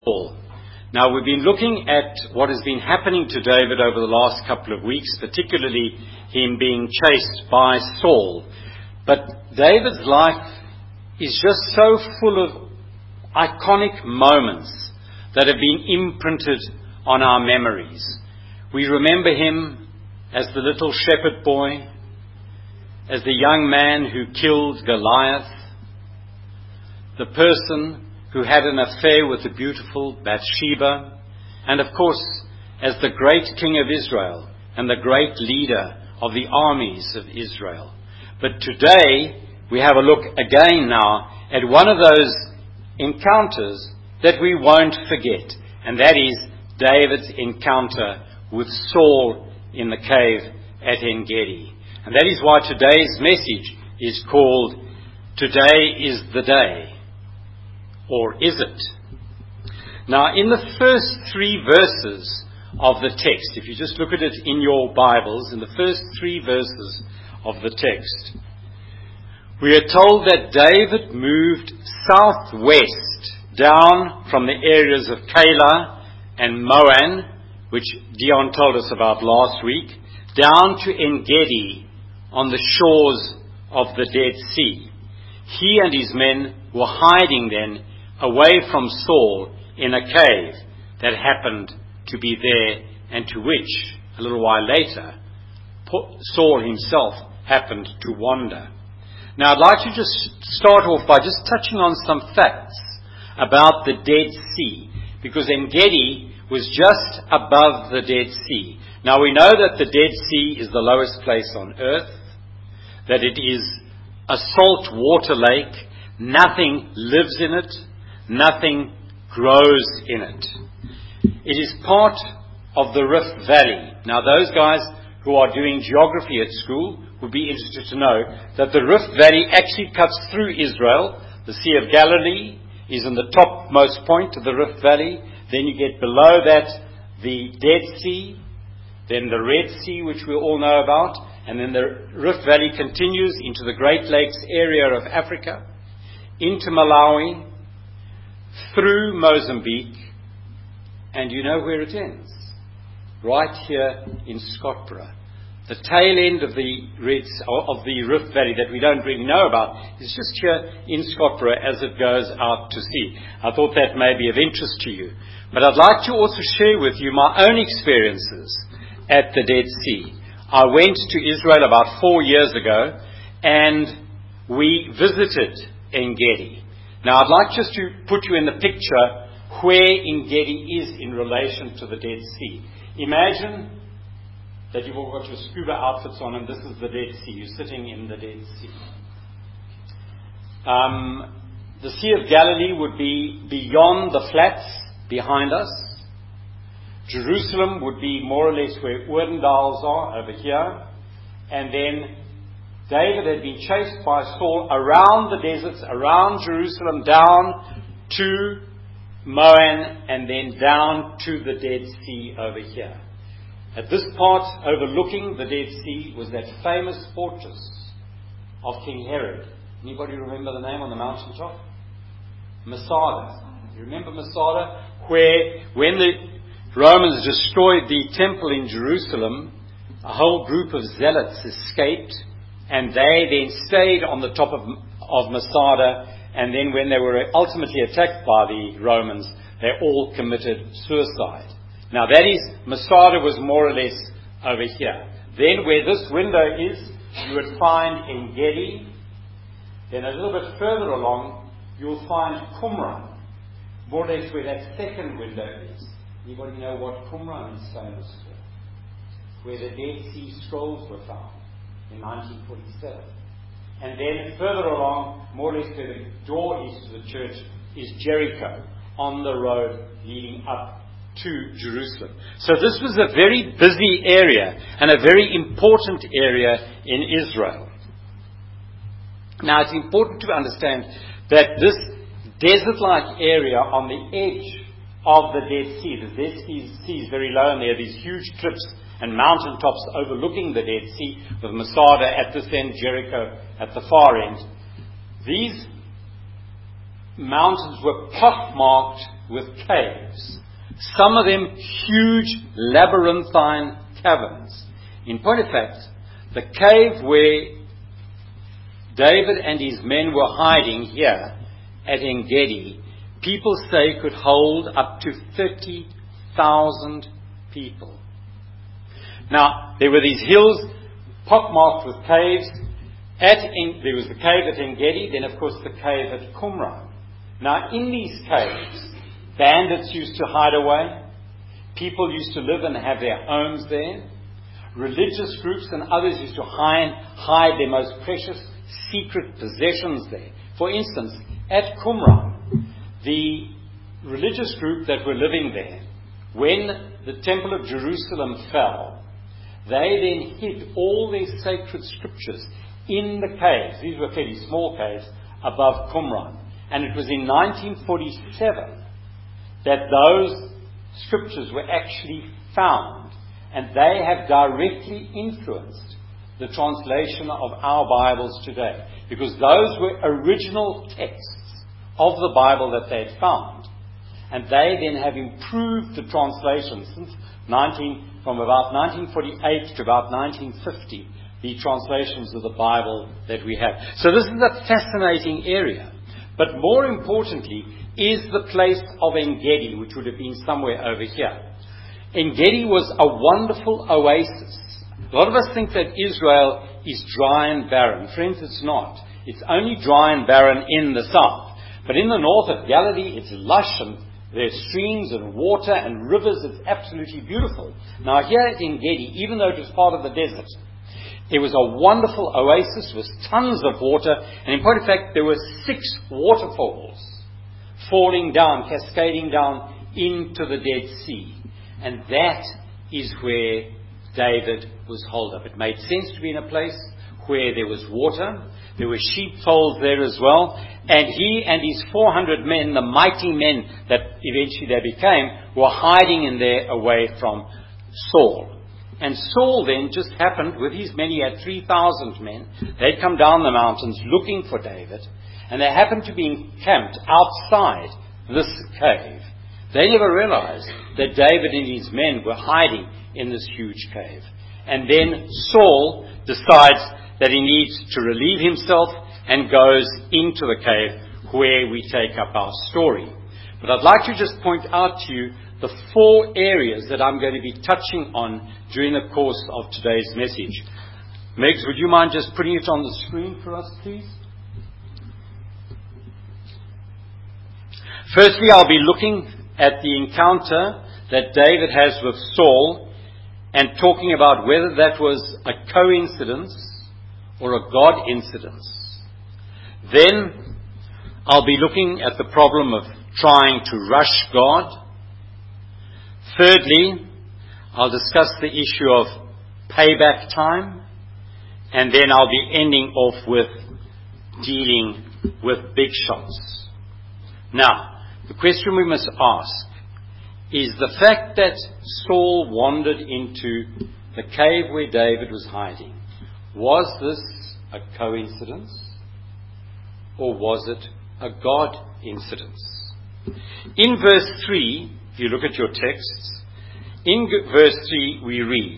Saul. Now, we've been looking at what has been happening to David over the last couple of weeks, particularly him being chased by Saul. But David's life is just so full of iconic moments that have been imprinted on our memories. We remember him as the little shepherd boy, as the young man who killed Goliath, the person who had an affair with the beautiful Bathsheba, and of course, as the great king of Israel and the great leader of the armies of Israel. But today, we have a look again now at one of those encounters that we won't forget, and that is David's encounter with Saul in the cave at En-Gedi. And that is why today's message is called, Today is the Day. Or is it? Now, in the first 3 verses of the text, if you just look at it in your Bibles, in the first 3 verses of the text, we are told that David moved southwest down from the areas of Keilah and Moan, which Dion told us about last week, down to En-Gedi on the shores of the Dead Sea. He and his men were hiding then away from Saul in a cave that happened to be there, and to which, a little while later, Saul himself happened to wander. Now, I'd like to just start off by just touching on some facts about the Dead Sea, because En-Gedi was just above the Dead Sea. Now, we know that the Dead Sea is the lowest place on earth, that it is a salt water lake, nothing lives in it, nothing grows in it. It is part of the Rift Valley. Now, those guys who are doing geography at school would be interested to know that the Rift Valley actually cuts through Israel. The Sea of Galilee is in the topmost point of the Rift Valley. Then you get below that the Dead Sea, then the Red Sea, which we all know about, and then the Rift Valley continues into the Great Lakes area of Africa, into Malawi, through Mozambique, and you know where it ends? Right here in Scotborough. The tail end of the Rift Valley that we don't really know about is just here in Scotborough as it goes out to sea. I thought that may be of interest to you. But I'd like to also share with you my own experiences at the Dead Sea. I went to Israel about 4 years ago, and we visited En-Gedi. Now, I'd like just to put you in the picture where En-Gedi is in relation to the Dead Sea. Imagine that you've all got your scuba outfits on, and this is the Dead Sea. You're sitting in the Dead Sea. The Sea of Galilee would be beyond the flats behind us. Jerusalem would be more or less where Oordendals are, over here. And then David had been chased by Saul around the deserts, around Jerusalem, down to Moan, and then down to the Dead Sea over here. At this part, overlooking the Dead Sea, was that famous fortress of King Herod. Anybody remember the name on the mountaintop? Masada. You remember Masada? Where, when the Romans destroyed the temple in Jerusalem, a whole group of zealots escaped, and they then stayed on the top of Masada, and then when they were ultimately attacked by the Romans, they all committed suicide. Now that is, Masada was more or less over here. Then where this window is, you would find En-Gedi. Then a little bit further along, you'll find Qumran, more or less where that second window is. Anybody know what Qumran is famous for? Where the Dead Sea Scrolls were found in 1947. And then further along, more or less where the door is to the church, is Jericho, on the road leading up to Jerusalem. So this was a very busy area and a very important area in Israel. Now, it's important to understand that this desert-like area on the edge of the Dead Sea, the Dead Sea is very low, and there are these huge cliffs and mountaintops overlooking the Dead Sea, with Masada at this end, Jericho at the far end. These mountains were pockmarked with caves. Some of them huge labyrinthine caverns. In point of fact, the cave where David and his men were hiding here at En-Gedi, people say could hold up to 30,000 people. Now, there were these hills pockmarked with caves. There was the cave at En-Gedi, then of course the cave at Qumran. Now, in these caves, bandits used to hide away. People used to live and have their homes there. Religious groups and others used to hide their most precious secret possessions there. For instance, at Qumran, the religious group that were living there, when the Temple of Jerusalem fell, they then hid all their sacred scriptures in the caves. These were fairly small caves above Qumran. And it was in 1947 that those scriptures were actually found. And they have directly influenced the translation of our Bibles today. Because those were original texts of the Bible that they had found. And they then have improved the translation from about 1948 to about 1950, the translations of the Bible that we have. So this is a fascinating area. But more importantly is the place of En-Gedi, which would have been somewhere over here. En-Gedi was a wonderful oasis. A lot of us think that Israel is dry and barren. Friends, it's not. It's only dry and barren in the south. But in the north of Galilee, it's lush and there's streams and water and rivers. It's absolutely beautiful. Now here at En-Gedi, even though it was part of the desert, it was a wonderful oasis with tons of water. And in point of fact, there were 6 waterfalls falling down, cascading down into the Dead Sea. And that is where David was holed up. It made sense to be in a place where there was water. There were sheepfolds there as well. And he and his 400 men, the mighty men that eventually they became, were hiding in there away from Saul. And Saul then just happened, with his men, he had 3,000 men. They'd come down the mountains looking for David. And they happened to be encamped outside this cave. They never realized that David and his men were hiding in this huge cave. And then Saul decides that he needs to relieve himself and goes into the cave where we take up our story. But I'd like to just point out to you the 4 areas that I'm going to be touching on during the course of today's message. Megs, would you mind just putting it on the screen for us, please? Firstly, I'll be looking at the encounter that David has with Saul and talking about whether that was a coincidence or a God incidence. Then I'll be looking at the problem of trying to rush God. Thirdly, I'll discuss the issue of payback time. And then I'll be ending off with dealing with big shots. Now, the question we must ask is the fact that Saul wandered into the cave where David was hiding. Was this a coincidence or was it a God incidence? In verse 3, if you look at your texts, in verse 3 we read,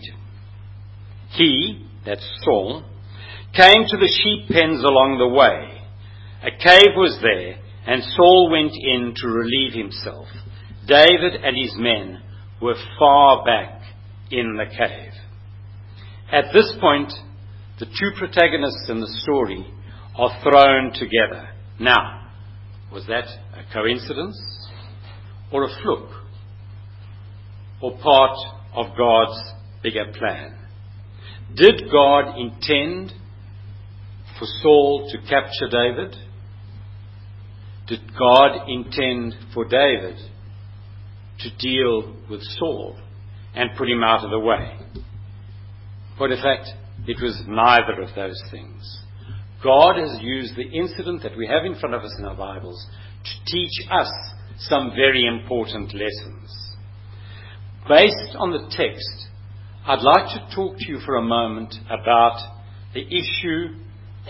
He, that's Saul, came to the sheep pens along the way. A cave was there, and Saul went in to relieve himself. David and his men were far back in the cave. At this point, the 2 protagonists in the story are thrown together. Now, was that a coincidence or a fluke or part of God's bigger plan? Did God intend for Saul to capture David? Did God intend for David to deal with Saul and put him out of the way? But in fact, it was neither of those things. God has used the incident that we have in front of us in our Bibles to teach us some very important lessons. Based on the text, I'd like to talk to you for a moment about the issue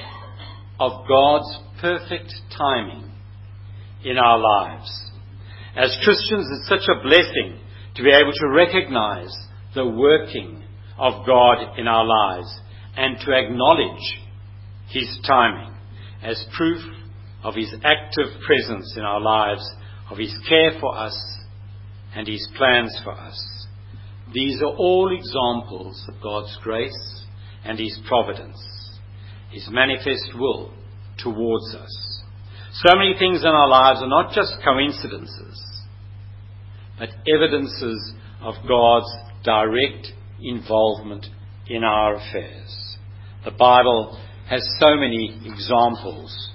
of God's perfect timing in our lives. As Christians, it's such a blessing to be able to recognize the working of God in our lives and to acknowledge His timing as proof of His active presence in our lives, of His care for us and His plans for us. These are all examples of God's grace and His providence, His manifest will towards us. So many things in our lives are not just coincidences, but evidences of God's direct involvement in our affairs. The Bible has so many examples.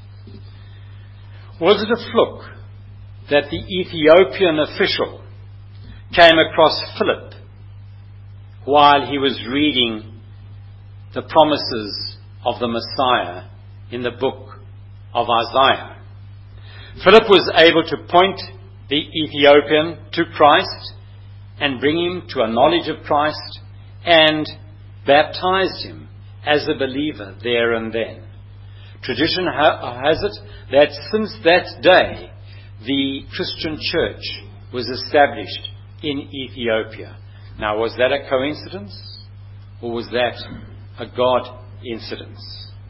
Was it a fluke that the Ethiopian official came across Philip while he was reading the promises of the Messiah in the book of Isaiah? Philip was able to point the Ethiopian to Christ and bring him to a knowledge of Christ and baptized him as a believer there and then. Tradition has it that since that day, the Christian church was established in Ethiopia. Now, was that a coincidence or was that a God incidence?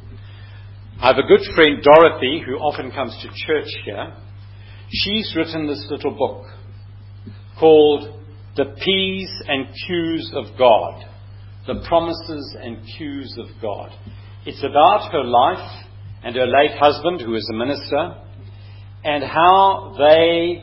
I have a good friend, Dorothy, who often comes to church here. She's written this little book called The P's and Q's of God, The Promises and Q's of God. It's about her life and her late husband, who is a minister, and how they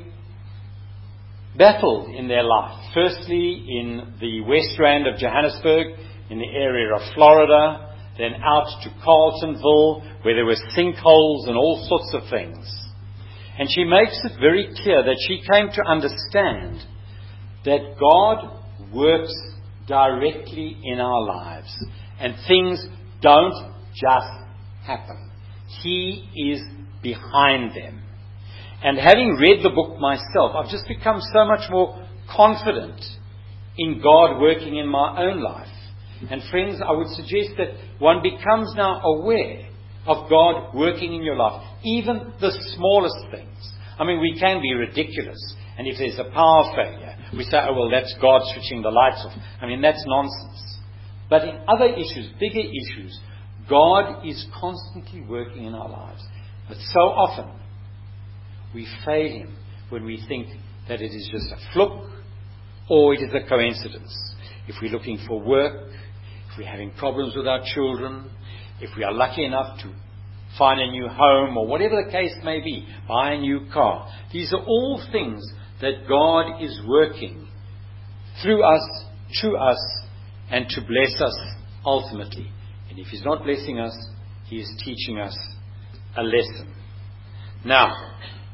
battled in their life. Firstly, in the West Rand of Johannesburg, in the area of Florida, then out to Carltonville, where there were sinkholes and all sorts of things. And she makes it very clear that she came to understand that God works directly in our lives, and things don't just happen. He is behind them. And having read the book myself, I've just become so much more confident in God working in my own life. And friends, I would suggest that one becomes now aware of God working in your life, even the smallest things. I mean, we can be ridiculous. And if there's a power failure, we say, oh, well, that's God switching the lights off. I mean, that's nonsense. But in other issues, bigger issues, God is constantly working in our lives. But so often, we fail Him when we think that it is just a fluke or it is a coincidence. If we're looking for work, if we're having problems with our children, if we are lucky enough to find a new home or whatever the case may be, buy a new car. These are all things that God is working through us, to us, and to bless us ultimately. And if He's not blessing us, He is teaching us a lesson. Now,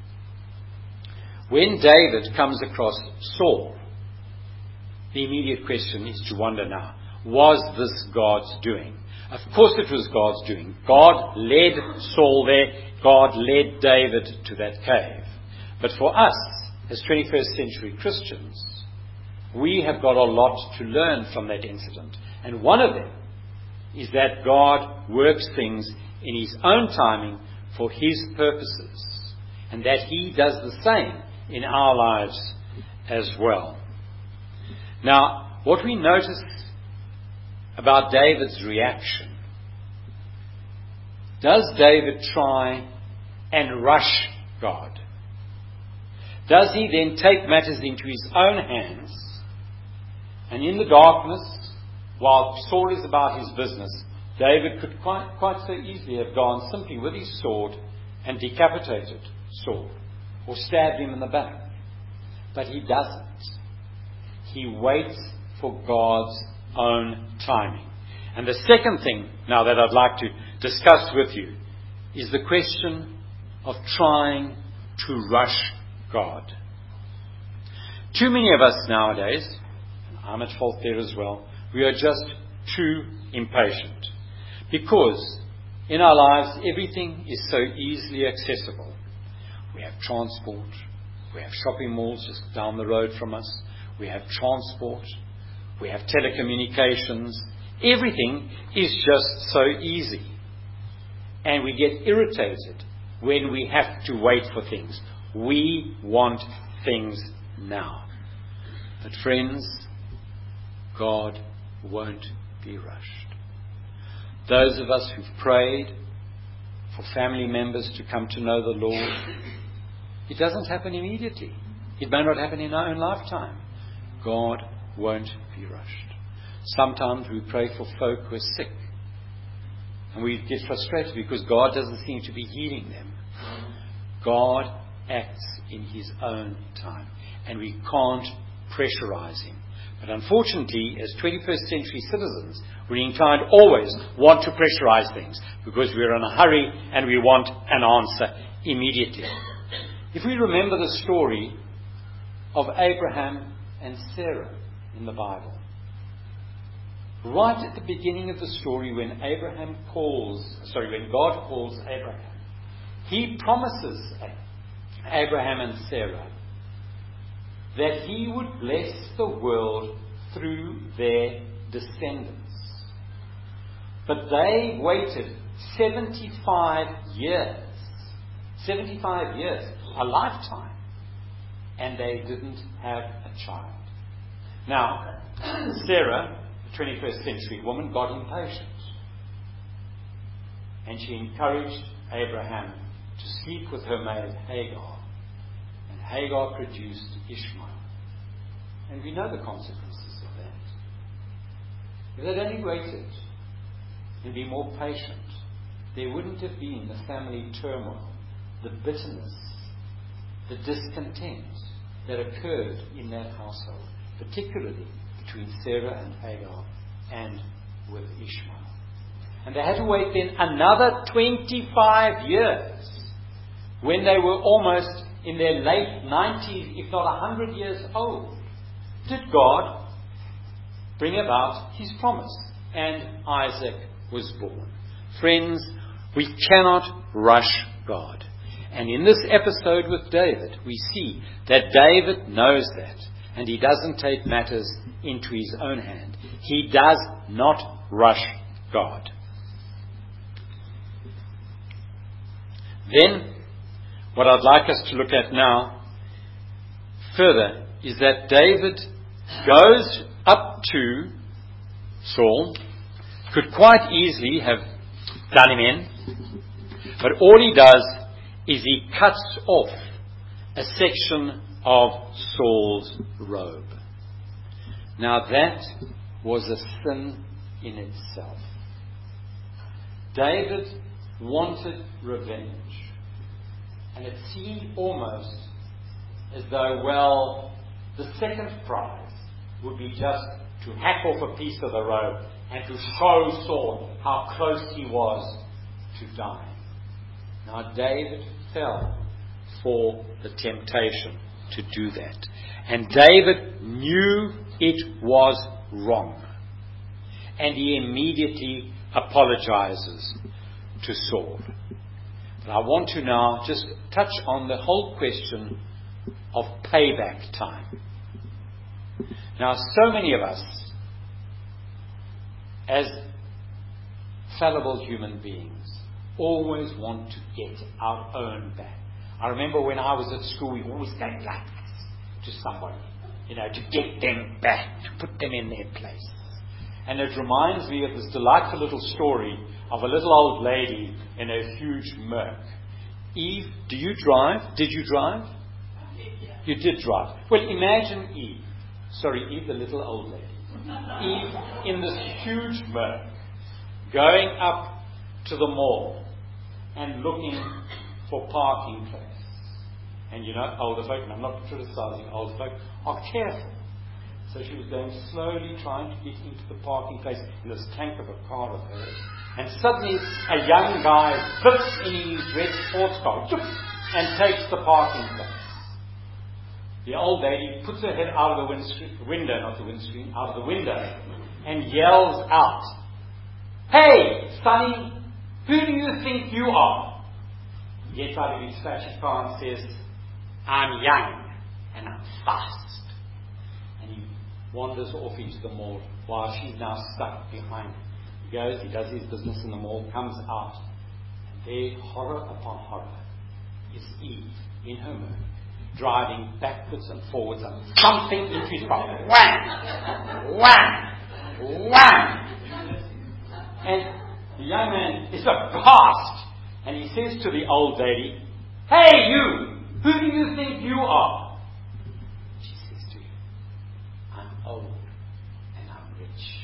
when David comes across Saul, the immediate question is to wonder now, was this God's doing? Of course it was God's doing. God led Saul there. God led David to that cave. But for us, as 21st century Christians, we have got a lot to learn from that incident. And one of them is that God works things in His own timing for His purposes. And that He does the same in our lives as well. Now, what we notice about David's reaction, does David try and rush God? Does he then take matters into his own hands, and in the darkness, while Saul is about his business, David could quite so easily have gone simply with his sword and decapitated Saul, or stabbed him in the back. But he doesn't. He waits for God's own timing. And the second thing now that I'd like to discuss with you is the question of trying to rush God. Too many of us nowadays, and I'm at fault there as well, we are just too impatient. Because in our lives everything is so easily accessible. We have transport, we have shopping malls just down the road from us, we have transport, we have telecommunications. Everything is just so easy. And we get irritated when we have to wait for things. We want things now. But friends, God won't be rushed. Those of us who've prayed for family members to come to know the Lord, it doesn't happen immediately. It may not happen in our own lifetime. God won't be rushed. Sometimes we pray for folk who are sick, and we get frustrated because God doesn't seem to be healing them. God acts in His own time, and we can't pressurize Him. But unfortunately, as 21st century citizens, we're inclined always want to pressurize things because we're in a hurry and we want an answer immediately. If we remember the story of Abraham and Sarah in the Bible, right at the beginning of the story, when God calls Abraham, He promises Abraham and Sarah that He would bless the world through their descendants. But they waited 75 years, a lifetime, and they didn't have a child. Now, Sarah, the 21st century woman, got impatient, and she encouraged Abraham to sleep with her maid Hagar. And Hagar produced Ishmael. And we know the consequences of that. If they'd only waited and be more patient, there wouldn't have been the family turmoil, the bitterness, the discontent that occurred in that household, particularly between Sarah and Hagar and with Ishmael. And they had to wait then another 25 years when they were almost in their late 90s, if not 100 years old, did God bring about His promise. And Isaac was born. Friends, we cannot rush God. And in this episode with David, we see that David knows that. And he doesn't take matters into his own hand. He does not rush God. Then, what I'd like us to look at now further is that David goes up to Saul, could quite easily have done him in, but all he does is he cuts off a section of Saul's robe. Now that was a sin in itself. David wanted revenge. And it seemed almost as though, well, the second prize would be just to hack off a piece of the robe and to show Saul how close he was to dying. Now David fell for the temptation to do that. And David knew it was wrong. And he immediately apologizes to Saul. But I want to now just touch on the whole question of payback time. Now, so many of us, as fallible human beings, always want to get our own back. I remember when I was at school, we always going like this to somebody, to get them back, to put them in their place. And it reminds me of this delightful little story of a little old lady in a huge Merc. Eve, do you drive? Did you drive? You did drive. Well, imagine Eve. Sorry, Eve, the little old lady. Eve in this huge Merc, going up to the mall and looking for parking place. And older folk, and I'm not criticizing older folk, are careful. So she was going slowly, trying to get into the parking place in this tank of a car of hers. And suddenly a young guy flips in his red sports car and takes the parking place. The old lady puts her head out of the out of the window, and yells out, "Hey, Sonny, who do you think you are?" He gets out of his flashy car and says, "I'm young and I'm fast." And he wanders off into the mall while she's now stuck behind him. He goes, he does his business in the mall, comes out, and there, horror upon horror, is Eve in her Merc, driving backwards and forwards and thumping into his pocket. Wham! Wham! Wham! And the young man is aghast, and he says to the old lady, "Hey, you! Who do you think you are?" She says to him, "I'm old and I'm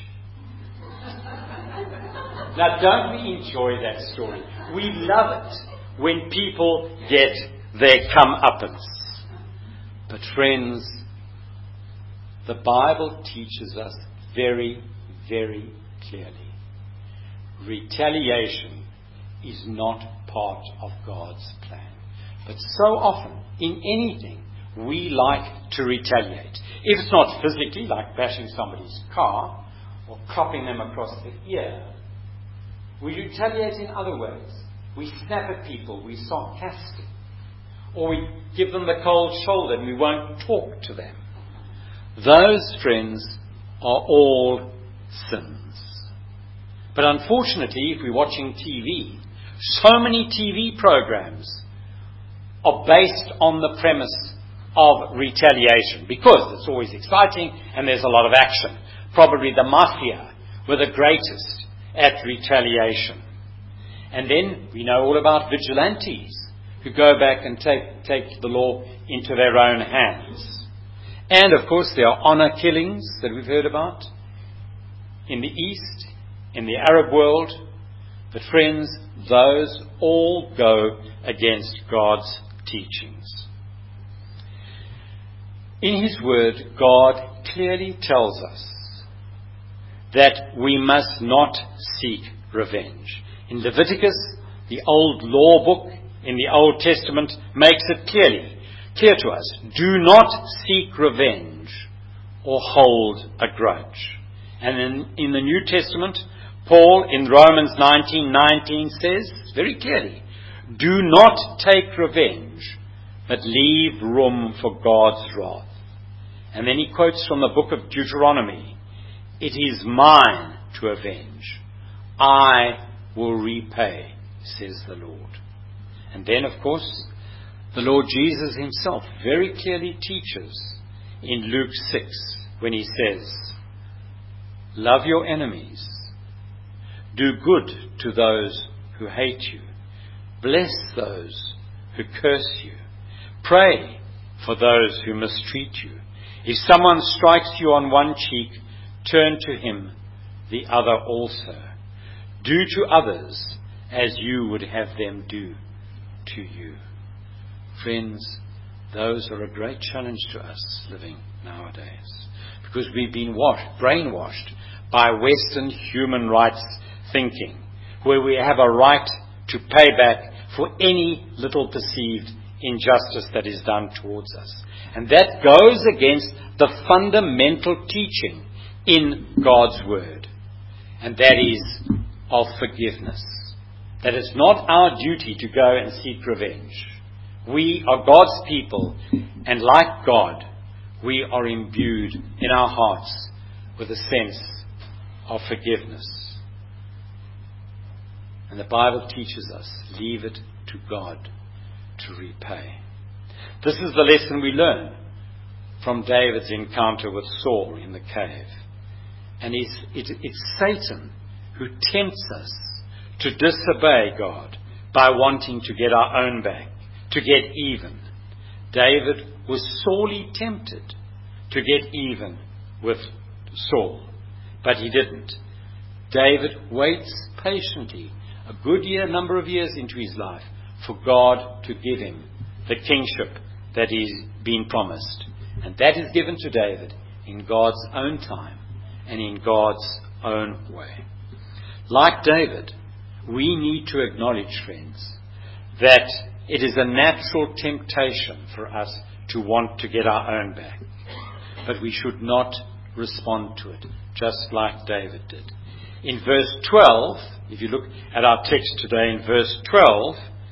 rich." Now, don't we enjoy that story? We love it when people get their comeuppance. But friends, the Bible teaches us very, very clearly, retaliation is not part of God's plan. But so often, in anything, we like to retaliate. If it's not physically, like bashing somebody's car or cropping them across the ear, we retaliate in other ways. We snap at people, we're sarcastic, or we give them the cold shoulder and we won't talk to them. Those, friends, are all sins. But unfortunately, if we're watching TV, so many TV programs are based on the premise of retaliation, because it's always exciting and there's a lot of action. Probably the mafia were the greatest at retaliation. And then we know all about vigilantes who go back and take the law into their own hands. And of course there are honor killings that we've heard about in the East, in the Arab world. But friends, those all go against God's teachings. In His Word, God clearly tells us that we must not seek revenge. In Leviticus, the old law book in the Old Testament makes it clear to us, do not seek revenge or hold a grudge. And in the New Testament, Paul in Romans 19:19 says very clearly, do not take revenge, but leave room for God's wrath. And then he quotes from the book of Deuteronomy, it is mine to avenge. I will repay, says the Lord. And then, of course, the Lord Jesus himself very clearly teaches in Luke 6 when he says, love your enemies. Do good to those who hate you. Bless those who curse you. Pray for those who mistreat you. If someone strikes you on one cheek, turn to him the other also. Do to others as you would have them do to you. Friends, those are a great challenge to us living nowadays, because we've been brainwashed by Western human rights thinking, where we have a right to pay back for any little perceived injustice that is done towards us. And that goes against the fundamental teaching in God's Word. And that is of forgiveness. That it's not our duty to go and seek revenge. We are God's people, and like God, we are imbued in our hearts with a sense of forgiveness. And the Bible teaches us, leave it to God to repay. This is the lesson we learn from David's encounter with Saul in the cave. And it's Satan who tempts us to disobey God by wanting to get our own back, to get even. David was sorely tempted to get even with Saul, but he didn't. David waits patiently a good number of years into his life for God to give him the kingship that is being promised. And that is given to David in God's own time and in God's own way. Like David, we need to acknowledge, friends, that it is a natural temptation for us to want to get our own back. But we should not respond to it, just like David did. In verse 12, if you look at our text today in verse 12,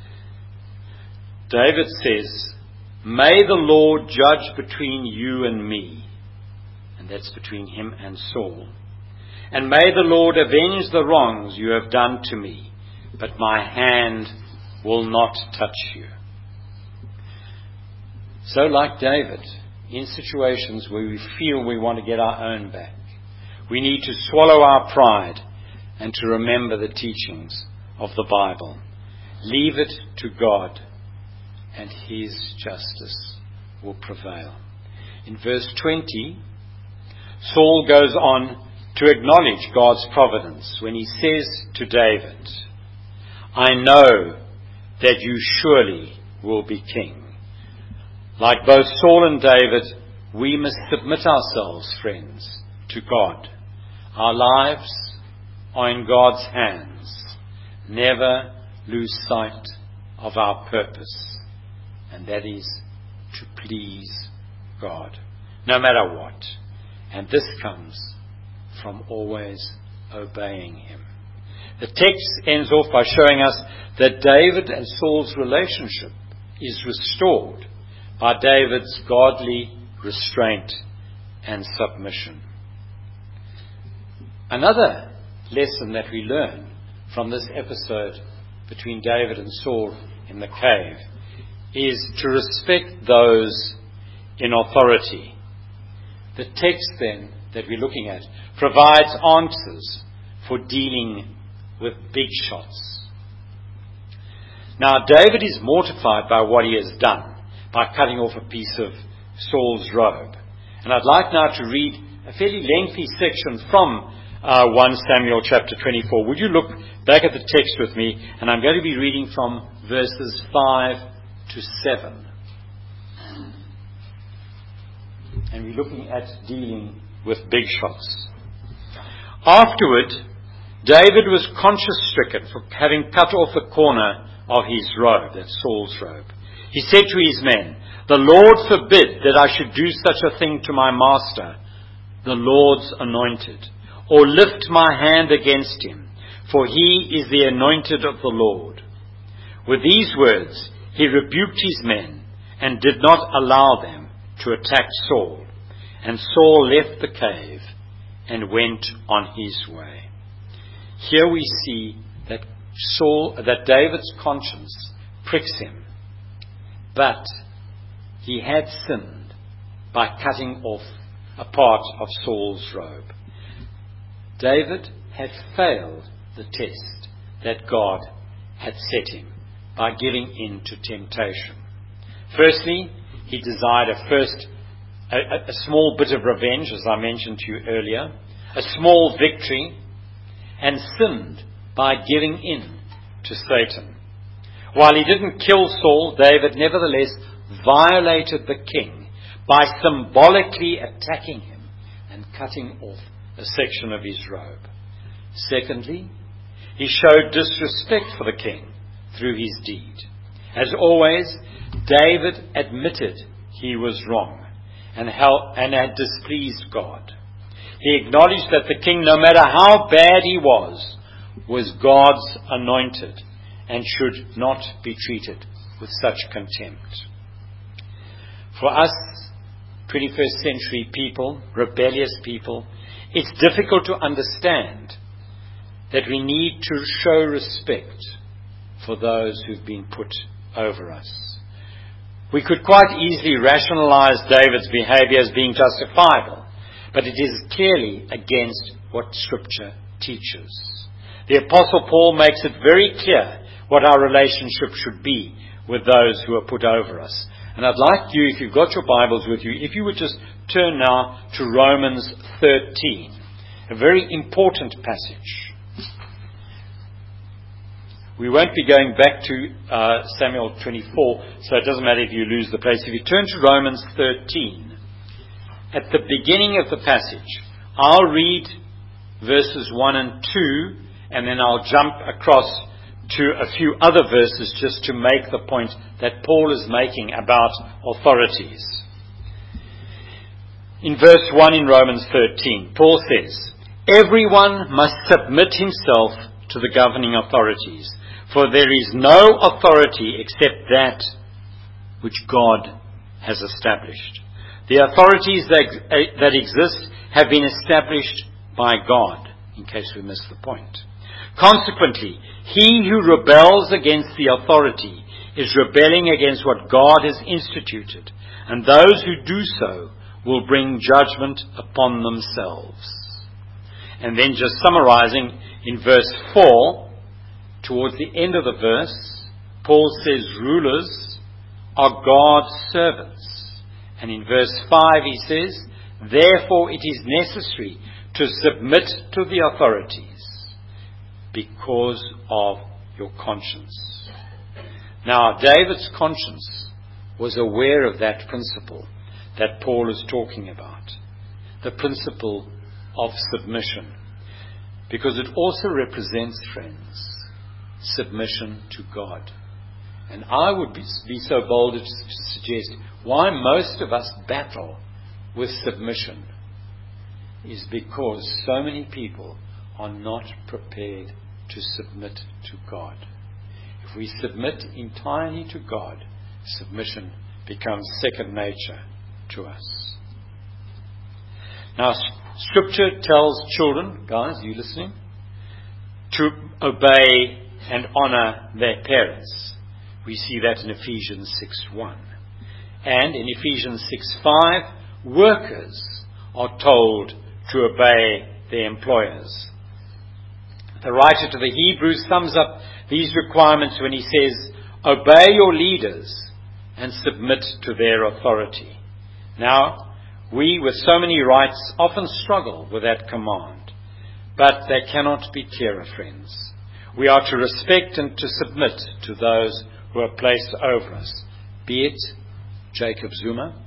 David says, may the Lord judge between you and me. And that's between him and Saul. And may the Lord avenge the wrongs you have done to me, but my hand will not touch you. So like David, in situations where we feel we want to get our own back, we need to swallow our pride and to remember the teachings of the Bible. Leave it to God, and His justice will prevail. In verse 20, Saul goes on to acknowledge God's providence when he says to David, I know that you surely will be king. Like both Saul and David, we must submit ourselves, friends, to God. Our lives are in God's hands. Never lose sight of our purpose, and that is to please God, no matter what. And this comes from always obeying Him. The text ends off by showing us that David and Saul's relationship is restored by David's godly restraint and submission. Another lesson that we learn from this episode between David and Saul in the cave is to respect those in authority. The text then that we're looking at provides answers for dealing with big shots. Now, David is mortified by what he has done, by cutting off a piece of Saul's robe. And I'd like now to read a fairly lengthy section from 1 Samuel chapter 24. Would you look back at the text with me? And I'm going to be reading from verses 5 to 7. And we're looking at dealing with big shots. Afterward, David was conscience-stricken for having cut off a corner of his robe, that's Saul's robe. He said to his men, the Lord forbid that I should do such a thing to my master, the Lord's anointed, or lift my hand against him, for he is the anointed of the Lord. With these words, he rebuked his men and did not allow them to attack Saul. And Saul left the cave and went on his way. Here we see that David's conscience pricks him. But he had sinned by cutting off a part of Saul's robe. David had failed the test that God had set him by giving in to temptation. Firstly, he desired a small bit of revenge, as I mentioned to you earlier, a small victory, and sinned by giving in to Satan. While he didn't kill Saul, David nevertheless violated the king by symbolically attacking him and cutting off a section of his robe. Secondly, he showed disrespect for the king through his deed. As always, David admitted he was wrong and had displeased God. He acknowledged that the king, no matter how bad he was God's anointed and should not be treated with such contempt. For us, 21st century people, rebellious people, it's difficult to understand that we need to show respect for those who've been put over us. We could quite easily rationalize David's behavior as being justifiable, but it is clearly against what Scripture teaches. The Apostle Paul makes it very clear what our relationship should be with those who are put over us. And I'd like you, if you've got your Bibles with you, if you would just turn now to Romans 13, a very important passage. We won't be going back to Samuel 24, so it doesn't matter if you lose the place. If you turn to Romans 13, at the beginning of the passage, I'll read verses 1 and 2, and then I'll jump across to a few other verses just to make the point that Paul is making about authorities. In verse 1 in Romans 13, Paul says, everyone must submit himself to the governing authorities, for there is no authority except that which God has established. The authorities that exist have been established by God, in case we miss the point. Consequently, he who rebels against the authority is rebelling against what God has instituted. and those who do so will bring judgment upon themselves. And then just summarizing in verse 4, towards the end of the verse, Paul says rulers are God's servants. And in verse 5 he says, therefore it is necessary to submit to the authorities because of your conscience. Now, David's conscience was aware of that principle that Paul is talking about, the principle of submission, because it also represents, friends, submission to God. And I would be so bold as to suggest why most of us battle with submission is because so many people are not prepared to submit to God. If we submit entirely to God, submission becomes second nature to us. Now, Scripture tells children, guys, you listening, to obey and honor their parents. We see that in Ephesians 6:1. And in Ephesians 6:5, workers are told to obey their employers. The writer to the Hebrews sums up these requirements when he says, obey your leaders and submit to their authority. Now, we with so many rights often struggle with that command, but they cannot be clearer, friends. We are to respect and to submit to those who are placed over us, be it Jacob Zuma,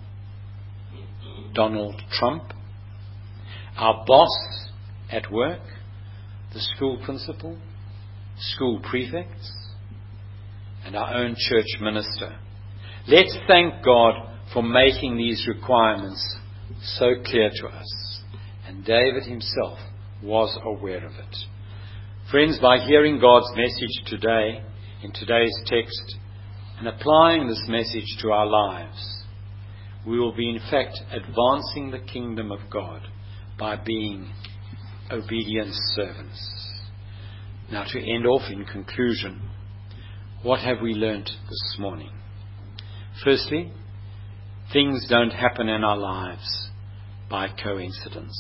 Donald Trump, our boss at work, the school principal, school prefects, and our own church minister. Let's thank God for making these requirements so clear to us. And David himself was aware of it. Friends, by hearing God's message today, in today's text, and applying this message to our lives, we will be in fact advancing the kingdom of God by being obedient servants. Now, to end off in conclusion, what have we learnt this morning? Firstly, things don't happen in our lives by coincidence.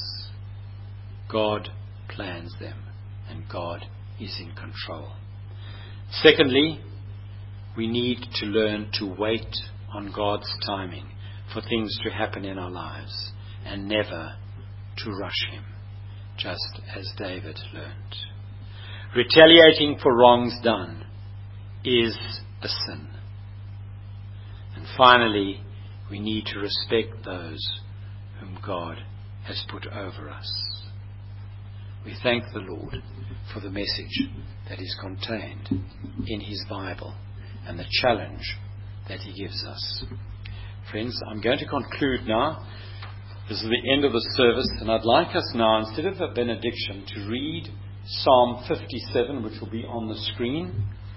God plans them, and God is in control. Secondly, we need to learn to wait on God's timing for things to happen in our lives and never to rush Him, just as David learned. Retaliating for wrongs done is a sin. And finally, we need to respect those whom God has put over us. We thank the Lord for the message that is contained in His Bible and the challenge that He gives us. Friends, I'm going to conclude now. This is the end of the service, and I'd like us now, instead of a benediction, to read Psalm 57, which will be on the screen.